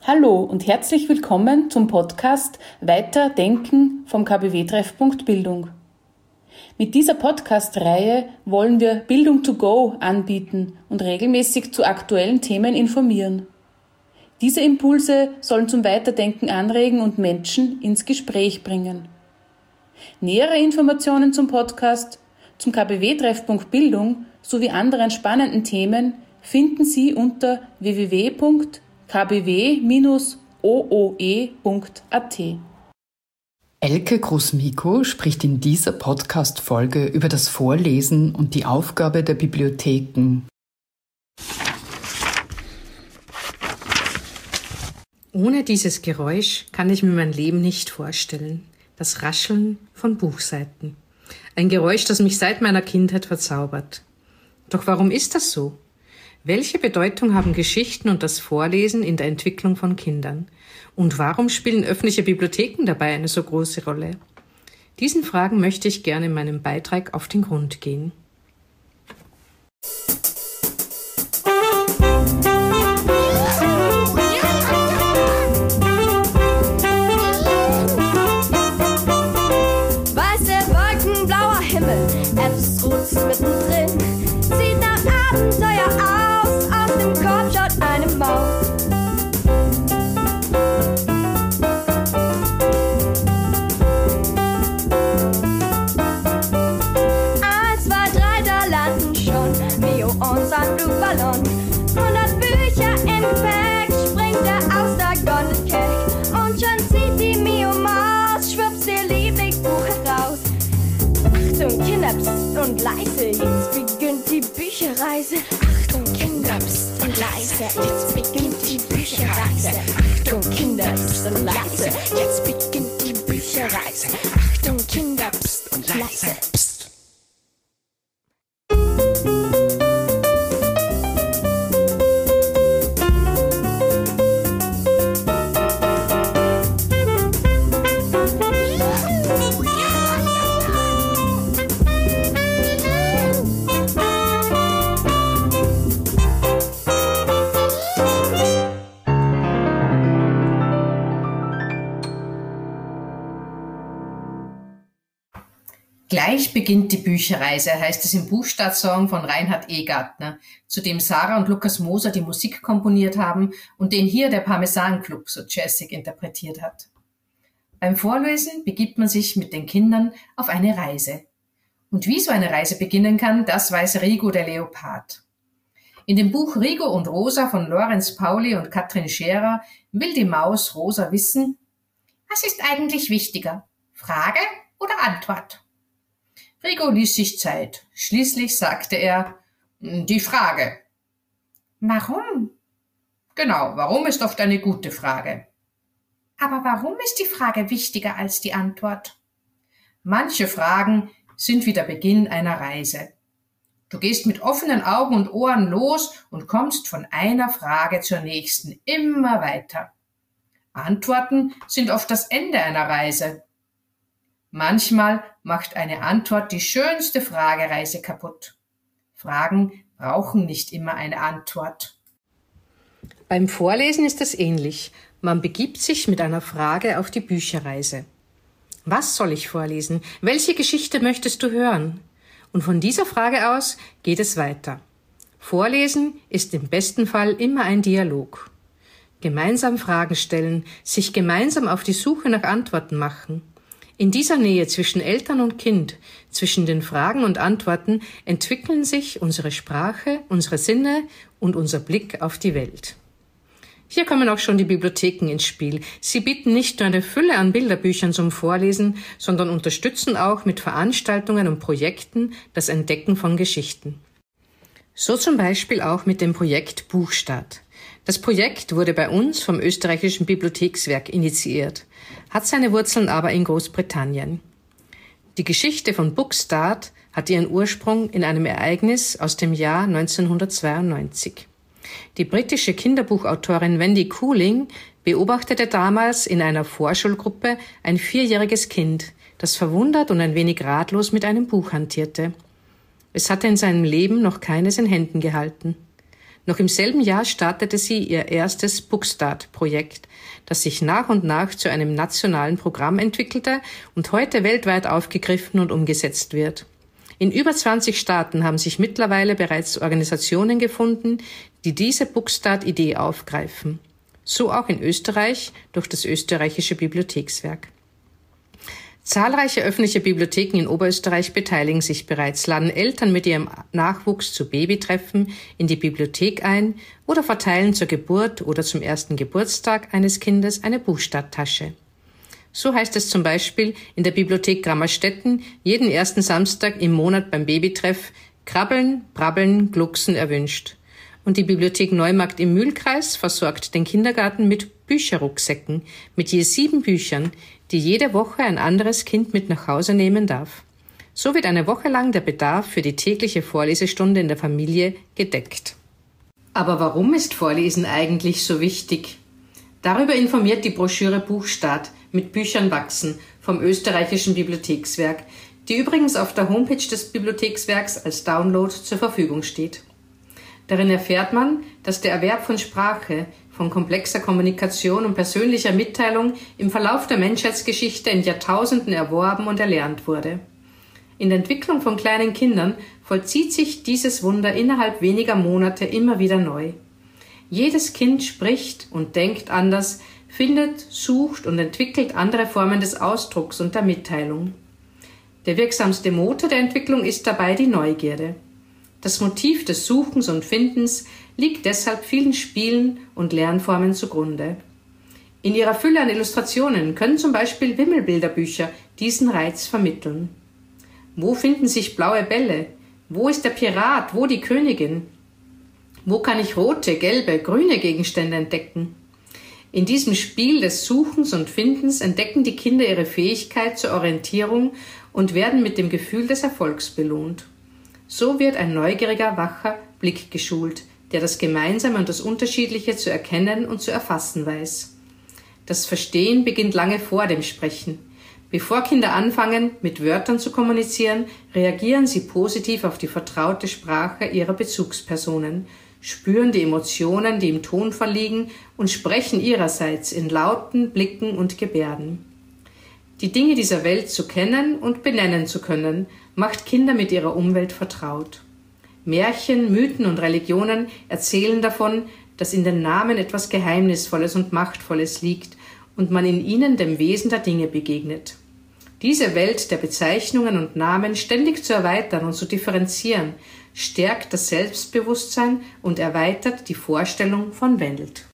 Hallo und herzlich willkommen zum Podcast Weiterdenken vom KBW-Treffpunkt Bildung. Mit dieser Podcast-Reihe wollen wir Bildung to go anbieten und regelmäßig zu aktuellen Themen informieren. Diese Impulse sollen zum Weiterdenken anregen und Menschen ins Gespräch bringen. Nähere Informationen zum Podcast, zum KBW-Treffpunkt Bildung sowie anderen spannenden Themen finden Sie unter www.kbw-ooe.at. Elke Groß-Miko spricht in dieser Podcast-Folge über das Vorlesen und die Aufgabe der Bibliotheken. Ohne dieses Geräusch kann ich mir mein Leben nicht vorstellen. Das Rascheln von Buchseiten. Ein Geräusch, das mich seit meiner Kindheit verzaubert. Doch warum ist das so? Welche Bedeutung haben Geschichten und das Vorlesen in der Entwicklung von Kindern? Und warum spielen öffentliche Bibliotheken dabei eine so große Rolle? Diesen Fragen möchte ich gerne in meinem Beitrag auf den Grund gehen. Weiße Wolken, blauer Himmel, es ruht mittendrin. Sieht nach Abenteuer aus dem Korb schaut eine Maus. 1, 2, 3, da landen schon Mio und sein Luftballon. 100 Bücher im Gepäck, springt er aus der Gondel keck. Und schon zieht die Mio-Maus, schwupps ihr Lieblingsbuch heraus. Achtung Kinder, psst und leise, jetzt beginnt die Bücherreise. Achtung Kinder, psst und leise, jetzt beginnt die Bücherreise. Achtung Kinder, psst und leise, jetzt beginnt die Bücherreise. Achtung Kinder, psst und leise, psst. Gleich beginnt die Bücherreise, heißt es im Buchstartsong von Reinhard Egartner, zu dem Sarah und Lukas Moser die Musik komponiert haben und den hier der Parmesan Club so jazzig interpretiert hat. Beim Vorlesen begibt man sich mit den Kindern auf eine Reise. Und wie so eine Reise beginnen kann, das weiß Rigo der Leopard. In dem Buch Rigo und Rosa von Lorenz Pauli und Katrin Scherer will die Maus Rosa wissen: Was ist eigentlich wichtiger? Frage oder Antwort? Rigo ließ sich Zeit. Schließlich sagte er: Die Frage. Warum? Genau, warum ist oft eine gute Frage. Aber warum ist die Frage wichtiger als die Antwort? Manche Fragen sind wie der Beginn einer Reise. Du gehst mit offenen Augen und Ohren los und kommst von einer Frage zur nächsten, immer weiter. Antworten sind oft das Ende einer Reise. Manchmal macht eine Antwort die schönste Fragereise kaputt. Fragen brauchen nicht immer eine Antwort. Beim Vorlesen ist es ähnlich. Man begibt sich mit einer Frage auf die Bücherreise. Was soll ich vorlesen? Welche Geschichte möchtest du hören? Und von dieser Frage aus geht es weiter. Vorlesen ist im besten Fall immer ein Dialog. Gemeinsam Fragen stellen, sich gemeinsam auf die Suche nach Antworten machen. In dieser Nähe zwischen Eltern und Kind, zwischen den Fragen und Antworten, entwickeln sich unsere Sprache, unsere Sinne und unser Blick auf die Welt. Hier kommen auch schon die Bibliotheken ins Spiel. Sie bieten nicht nur eine Fülle an Bilderbüchern zum Vorlesen, sondern unterstützen auch mit Veranstaltungen und Projekten das Entdecken von Geschichten. So zum Beispiel auch mit dem Projekt Buchstart. Das Projekt wurde bei uns vom österreichischen Bibliothekswerk initiiert, hat seine Wurzeln aber in Großbritannien. Die Geschichte von Bookstart hat ihren Ursprung in einem Ereignis aus dem Jahr 1992. Die britische Kinderbuchautorin Wendy Cooling beobachtete damals in einer Vorschulgruppe ein 4-jähriges Kind, das verwundert und ein wenig ratlos mit einem Buch hantierte. Es hatte in seinem Leben noch keines in Händen gehalten. Noch im selben Jahr startete sie ihr erstes Bookstart-Projekt, das sich nach und nach zu einem nationalen Programm entwickelte und heute weltweit aufgegriffen und umgesetzt wird. In über 20 Staaten haben sich mittlerweile bereits Organisationen gefunden, die diese Bookstart-Idee aufgreifen. So auch in Österreich durch das Österreichische Bibliothekswerk. Zahlreiche öffentliche Bibliotheken in Oberösterreich beteiligen sich bereits, laden Eltern mit ihrem Nachwuchs zu Babytreffen in die Bibliothek ein oder verteilen zur Geburt oder zum ersten Geburtstag eines Kindes eine Buchstarttasche. So heißt es zum Beispiel in der Bibliothek Grammerstetten jeden ersten Samstag im Monat beim Babytreff: Krabbeln, Brabbeln, Glucksen erwünscht. Und die Bibliothek Neumarkt im Mühlkreis versorgt den Kindergarten mit Bücherrucksäcken mit je 7 Büchern, die jede Woche ein anderes Kind mit nach Hause nehmen darf. So wird eine Woche lang der Bedarf für die tägliche Vorlesestunde in der Familie gedeckt. Aber warum ist Vorlesen eigentlich so wichtig? Darüber informiert die Broschüre Buchstart mit Büchern wachsen vom Österreichischen Bibliothekswerk, die übrigens auf der Homepage des Bibliothekswerks als Download zur Verfügung steht. Darin erfährt man, dass der Erwerb von Sprache, von komplexer Kommunikation und persönlicher Mitteilung im Verlauf der Menschheitsgeschichte in Jahrtausenden erworben und erlernt wurde. In der Entwicklung von kleinen Kindern vollzieht sich dieses Wunder innerhalb weniger Monate immer wieder neu. Jedes Kind spricht und denkt anders, findet, sucht und entwickelt andere Formen des Ausdrucks und der Mitteilung. Der wirksamste Motor der Entwicklung ist dabei die Neugierde. Das Motiv des Suchens und Findens liegt deshalb vielen Spielen und Lernformen zugrunde. In ihrer Fülle an Illustrationen können zum Beispiel Wimmelbilderbücher diesen Reiz vermitteln. Wo finden sich blaue Bälle? Wo ist der Pirat? Wo die Königin? Wo kann ich rote, gelbe, grüne Gegenstände entdecken? In diesem Spiel des Suchens und Findens entdecken die Kinder ihre Fähigkeit zur Orientierung und werden mit dem Gefühl des Erfolgs belohnt. So wird ein neugieriger, wacher Blick geschult, der das Gemeinsame und das Unterschiedliche zu erkennen und zu erfassen weiß. Das Verstehen beginnt lange vor dem Sprechen. Bevor Kinder anfangen, mit Wörtern zu kommunizieren, reagieren sie positiv auf die vertraute Sprache ihrer Bezugspersonen, spüren die Emotionen, die im Tonfall liegen, und sprechen ihrerseits in Lauten, Blicken und Gebärden. Die Dinge dieser Welt zu kennen und benennen zu können, macht Kinder mit ihrer Umwelt vertraut. Märchen, Mythen und Religionen erzählen davon, dass in den Namen etwas Geheimnisvolles und Machtvolles liegt und man in ihnen dem Wesen der Dinge begegnet. Diese Welt der Bezeichnungen und Namen ständig zu erweitern und zu differenzieren, stärkt das Selbstbewusstsein und erweitert die Vorstellung von Welt.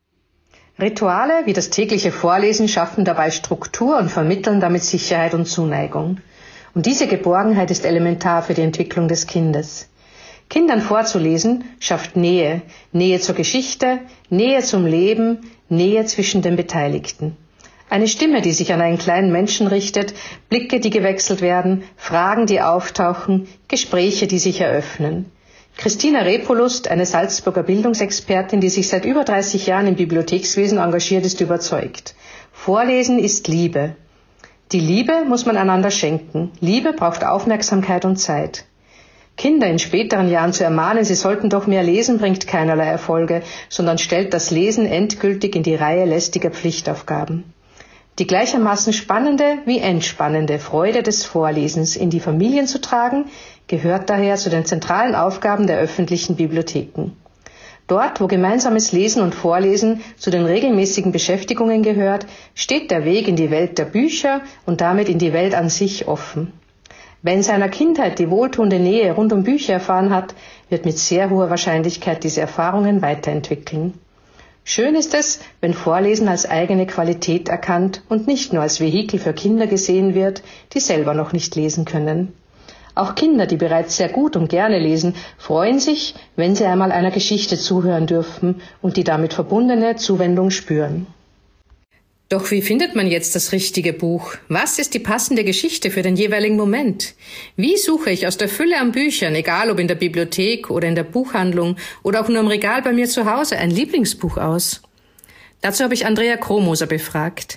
Rituale wie das tägliche Vorlesen schaffen dabei Struktur und vermitteln damit Sicherheit und Zuneigung. Und diese Geborgenheit ist elementar für die Entwicklung des Kindes. Kindern vorzulesen schafft Nähe, Nähe zur Geschichte, Nähe zum Leben, Nähe zwischen den Beteiligten. Eine Stimme, die sich an einen kleinen Menschen richtet, Blicke, die gewechselt werden, Fragen, die auftauchen, Gespräche, die sich eröffnen. Christina Repolust, eine Salzburger Bildungsexpertin, die sich seit über 30 Jahren im Bibliothekswesen engagiert, ist überzeugt. Vorlesen ist Liebe. Die Liebe muss man einander schenken. Liebe braucht Aufmerksamkeit und Zeit. Kinder in späteren Jahren zu ermahnen, sie sollten doch mehr lesen, bringt keinerlei Erfolge, sondern stellt das Lesen endgültig in die Reihe lästiger Pflichtaufgaben. Die gleichermaßen spannende wie entspannende Freude des Vorlesens in die Familien zu tragen, gehört daher zu den zentralen Aufgaben der öffentlichen Bibliotheken. Dort, wo gemeinsames Lesen und Vorlesen zu den regelmäßigen Beschäftigungen gehört, steht der Weg in die Welt der Bücher und damit in die Welt an sich offen. Wer in seiner Kindheit die wohltuende Nähe rund um Bücher erfahren hat, wird mit sehr hoher Wahrscheinlichkeit diese Erfahrungen weiterentwickeln. Schön ist es, wenn Vorlesen als eigene Qualität erkannt und nicht nur als Vehikel für Kinder gesehen wird, die selber noch nicht lesen können. Auch Kinder, die bereits sehr gut und gerne lesen, freuen sich, wenn sie einmal einer Geschichte zuhören dürfen und die damit verbundene Zuwendung spüren. Doch wie findet man jetzt das richtige Buch? Was ist die passende Geschichte für den jeweiligen Moment? Wie suche ich aus der Fülle an Büchern, egal ob in der Bibliothek oder in der Buchhandlung oder auch nur im Regal bei mir zu Hause, ein Lieblingsbuch aus? Dazu habe ich Andrea Kromoser befragt.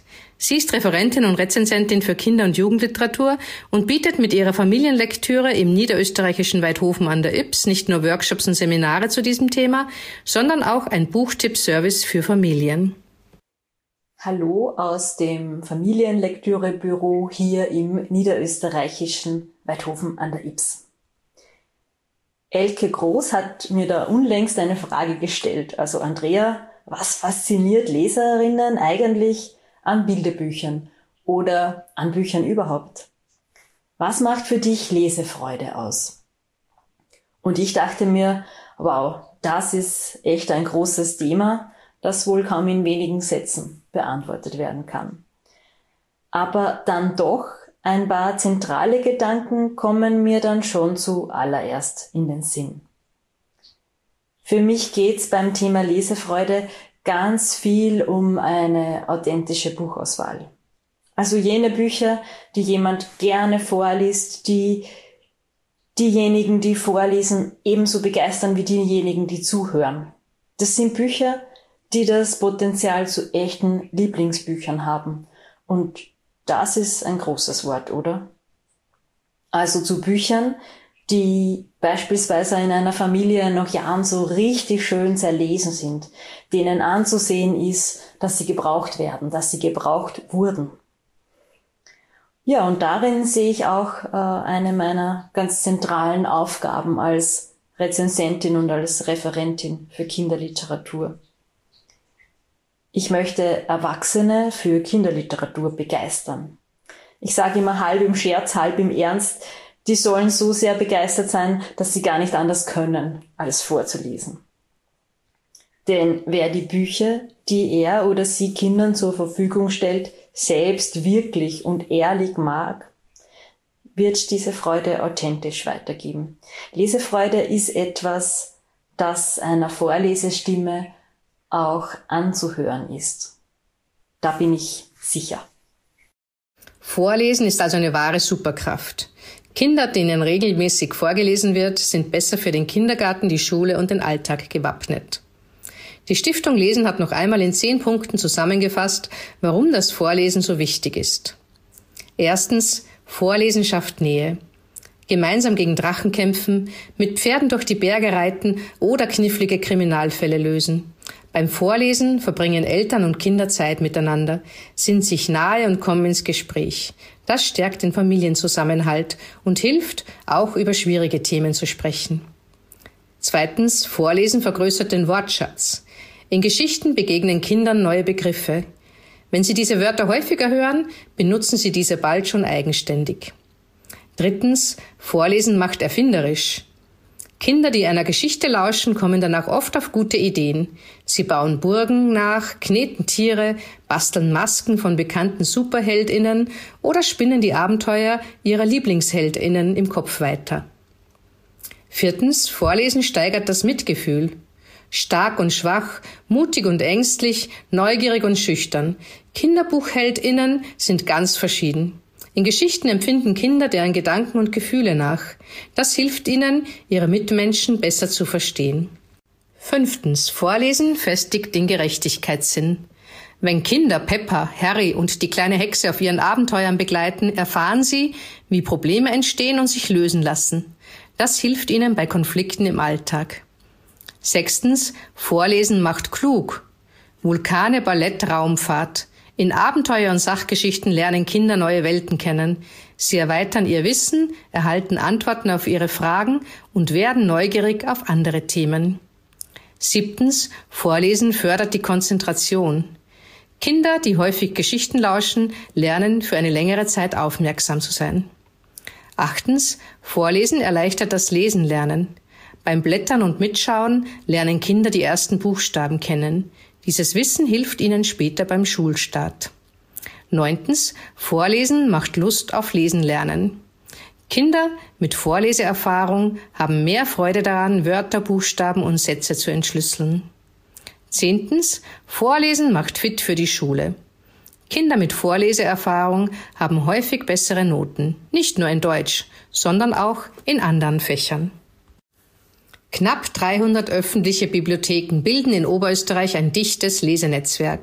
Sie ist Referentin und Rezensentin für Kinder- und Jugendliteratur und bietet mit ihrer Familienlektüre im niederösterreichischen Weidhofen an der Ybbs nicht nur Workshops und Seminare zu diesem Thema, sondern auch ein Buchtipp-Service für Familien. Hallo aus dem Familienlektürebüro hier im niederösterreichischen Weidhofen an der Ybbs. Elke Groß hat mir da unlängst eine Frage gestellt. Also Andrea, was fasziniert Leserinnen eigentlich an Bilderbüchern oder an Büchern überhaupt? Was macht für dich Lesefreude aus? Und ich dachte mir, wow, das ist echt ein großes Thema, das wohl kaum in wenigen Sätzen beantwortet werden kann. Aber dann doch ein paar zentrale Gedanken kommen mir dann schon zuallererst in den Sinn. Für mich geht's beim Thema Lesefreude ganz viel um eine authentische Buchauswahl. Also jene Bücher, die jemand gerne vorliest, die diejenigen, die vorlesen, ebenso begeistern wie diejenigen, die zuhören. Das sind Bücher, die das Potenzial zu echten Lieblingsbüchern haben. Und das ist ein großes Wort, oder? Also zu Büchern, die beispielsweise in einer Familie nach Jahren so richtig schön zerlesen sind, denen anzusehen ist, dass sie gebraucht werden, dass sie gebraucht wurden. Ja, und darin sehe ich auch eine meiner ganz zentralen Aufgaben als Rezensentin und als Referentin für Kinderliteratur. Ich möchte Erwachsene für Kinderliteratur begeistern. Ich sage immer halb im Scherz, halb im Ernst, die sollen so sehr begeistert sein, dass sie gar nicht anders können, als vorzulesen. Denn wer die Bücher, die er oder sie Kindern zur Verfügung stellt, selbst wirklich und ehrlich mag, wird diese Freude authentisch weitergeben. Lesefreude ist etwas, das einer Vorlesestimme auch anzuhören ist. Da bin ich sicher. Vorlesen ist also eine wahre Superkraft. Kinder, denen regelmäßig vorgelesen wird, sind besser für den Kindergarten, die Schule und den Alltag gewappnet. Die Stiftung Lesen hat noch einmal in 10 Punkten zusammengefasst, warum das Vorlesen so wichtig ist. Erstens, Vorlesen schafft Nähe. Gemeinsam gegen Drachen kämpfen, mit Pferden durch die Berge reiten oder knifflige Kriminalfälle lösen. Beim Vorlesen verbringen Eltern und Kinder Zeit miteinander, sind sich nahe und kommen ins Gespräch. Das stärkt den Familienzusammenhalt und hilft, auch über schwierige Themen zu sprechen. Zweitens, Vorlesen vergrößert den Wortschatz. In Geschichten begegnen Kindern neue Begriffe. Wenn sie diese Wörter häufiger hören, benutzen sie diese bald schon eigenständig. Drittens, Vorlesen macht erfinderisch. Kinder, die einer Geschichte lauschen, kommen danach oft auf gute Ideen. Sie bauen Burgen nach, kneten Tiere, basteln Masken von bekannten SuperheldInnen oder spinnen die Abenteuer ihrer LieblingsheldInnen im Kopf weiter. Viertens, Vorlesen steigert das Mitgefühl. Stark und schwach, mutig und ängstlich, neugierig und schüchtern. KinderbuchheldInnen sind ganz verschieden. In Geschichten empfinden Kinder deren Gedanken und Gefühle nach. Das hilft ihnen, ihre Mitmenschen besser zu verstehen. Fünftens, Vorlesen festigt den Gerechtigkeitssinn. Wenn Kinder Peppa, Harry und die kleine Hexe auf ihren Abenteuern begleiten, erfahren sie, wie Probleme entstehen und sich lösen lassen. Das hilft ihnen bei Konflikten im Alltag. Sechstens, Vorlesen macht klug. Vulkane, Ballett, Raumfahrt. In Abenteuer- und Sachgeschichten lernen Kinder neue Welten kennen. Sie erweitern ihr Wissen, erhalten Antworten auf ihre Fragen und werden neugierig auf andere Themen. Siebtens, Vorlesen fördert die Konzentration. Kinder, die häufig Geschichten lauschen, lernen für eine längere Zeit aufmerksam zu sein. Achtens, Vorlesen erleichtert das Lesenlernen. Beim Blättern und Mitschauen lernen Kinder die ersten Buchstaben kennen. Dieses Wissen hilft ihnen später beim Schulstart. Neuntens, Vorlesen macht Lust auf Lesen lernen. Kinder mit Vorleseerfahrung haben mehr Freude daran, Wörter, Buchstaben und Sätze zu entschlüsseln. Zehntens, Vorlesen macht fit für die Schule. Kinder mit Vorleseerfahrung haben häufig bessere Noten, nicht nur in Deutsch, sondern auch in anderen Fächern. Knapp 300 öffentliche Bibliotheken bilden in Oberösterreich ein dichtes Lesenetzwerk.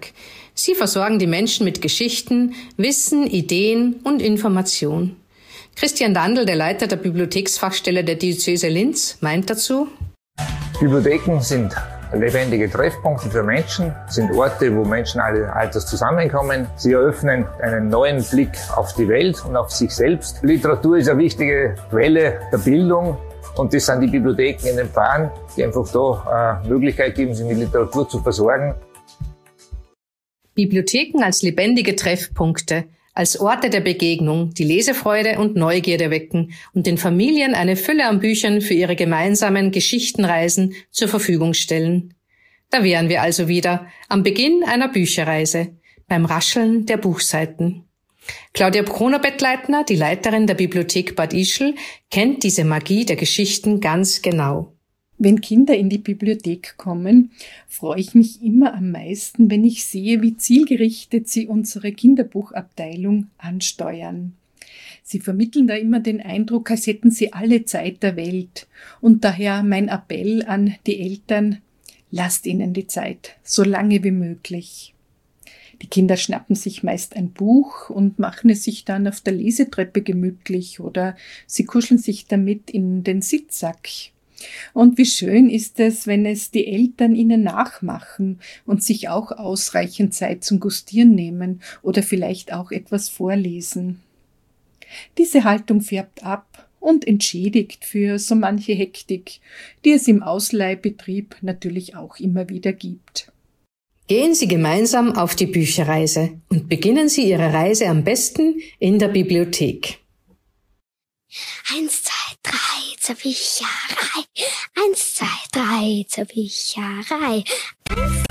Sie versorgen die Menschen mit Geschichten, Wissen, Ideen und Information. Christian Dandl, der Leiter der Bibliotheksfachstelle der Diözese Linz, meint dazu: Bibliotheken sind lebendige Treffpunkte für Menschen, sind Orte, wo Menschen alle Alters zusammenkommen. Sie eröffnen einen neuen Blick auf die Welt und auf sich selbst. Literatur ist eine wichtige Quelle der Bildung und das sind die Bibliotheken in den Pfarren, die einfach da eine Möglichkeit geben, sich mit Literatur zu versorgen. Bibliotheken als lebendige Treffpunkte, als Orte der Begegnung, die Lesefreude und Neugierde wecken und den Familien eine Fülle an Büchern für ihre gemeinsamen Geschichtenreisen zur Verfügung stellen. Da wären wir also wieder am Beginn einer Bücherreise, beim Rascheln der Buchseiten. Claudia Kroner-Bettleitner, die Leiterin der Bibliothek Bad Ischl, kennt diese Magie der Geschichten ganz genau. Wenn Kinder in die Bibliothek kommen, freue ich mich immer am meisten, wenn ich sehe, wie zielgerichtet sie unsere Kinderbuchabteilung ansteuern. Sie vermitteln da immer den Eindruck, als hätten sie alle Zeit der Welt. Und daher mein Appell an die Eltern: Lasst ihnen die Zeit, so lange wie möglich. Die Kinder schnappen sich meist ein Buch und machen es sich dann auf der Lesetreppe gemütlich oder sie kuscheln sich damit in den Sitzsack. Und wie schön ist es, wenn es die Eltern ihnen nachmachen und sich auch ausreichend Zeit zum Gustieren nehmen oder vielleicht auch etwas vorlesen. Diese Haltung färbt ab und entschädigt für so manche Hektik, die es im Ausleihbetrieb natürlich auch immer wieder gibt. Gehen Sie gemeinsam auf die Bücherreise und beginnen Sie Ihre Reise am besten in der Bibliothek. 1, 2, 3 zur Bücherei. 1, 2, 3 zur Bücherei. 1,